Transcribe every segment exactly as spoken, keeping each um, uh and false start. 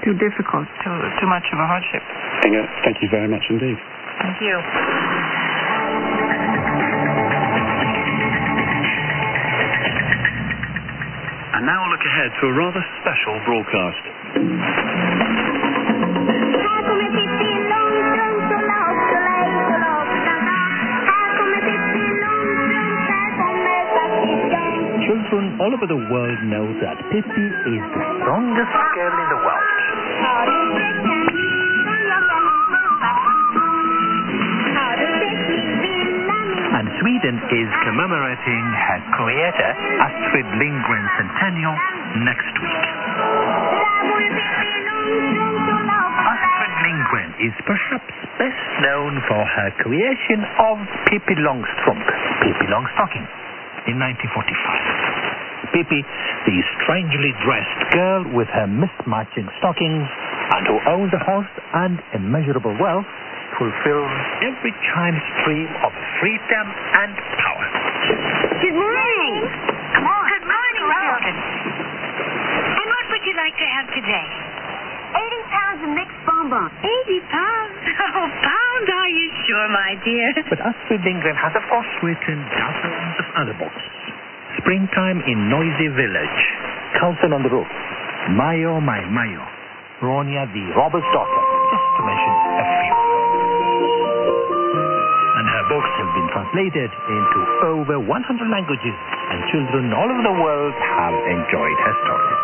too difficult. Too, too much of a hardship. Inge, thank you very much indeed. Thank you. And now look ahead to a rather special broadcast. Children all over the world know that Pippi is the strongest girl in the world. And Sweden is commemorating her creator, Astrid Lindgren's centennial next week. Astrid Lindgren is perhaps best known for her creation of Pippi Longstrump, Pippi Longstocking, in nineteen forty-five. Pippi, the strangely dressed girl with her mismatching stockings and who owns a horse and immeasurable wealth, fulfills every child's dream of freedom and power. Good morning. Come on. Good morning, children. And what would you like to have today? Eighty pounds of mixed bonbons. Eighty pounds? Oh, pounds, are you sure, my dear? But Astrid Lindgren has, of course, written dozens of other books. Springtime in Noisy Village, Council on the Roof, Mayo, My Mayo, Ronia the Robber's Daughter, just to mention a few. And her books have been translated into over one hundred languages, and children all over the world have enjoyed her stories.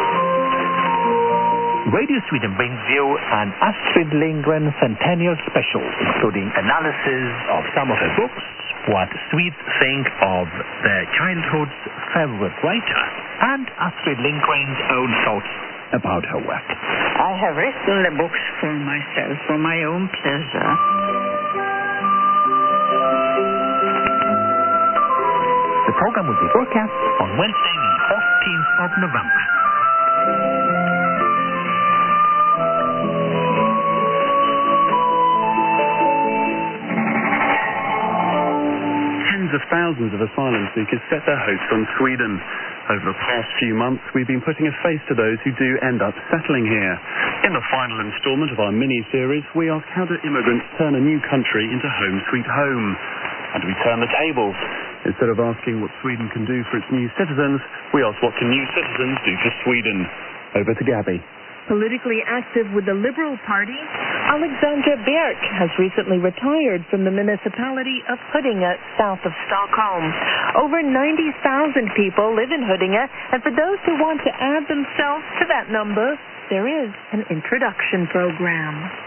Radio Sweden brings you an Astrid Lindgren Centennial Special, including analysis of some of her books, what Swedes think of their childhood's favorite writer, and Astrid Lindgren's own thoughts about her work. I have written the books for myself, for my own pleasure. The program will be broadcast on Wednesday, the fourteenth of November. Tens of thousands of asylum seekers set their hopes on Sweden. Over the past few months, we've been putting a face to those who do end up settling here. In the final instalment of our mini-series, we ask how do immigrants turn a new country into home sweet home? And we turn the tables. Instead of asking what Sweden can do for its new citizens, we ask what can new citizens do for Sweden. Over to Gabby. Politically active with the Liberal Party, Alexandra Björk has recently retired from the municipality of Huddinge, south of Stockholm. Over ninety thousand people live in Huddinge, and for those who want to add themselves to that number, there is an introduction program.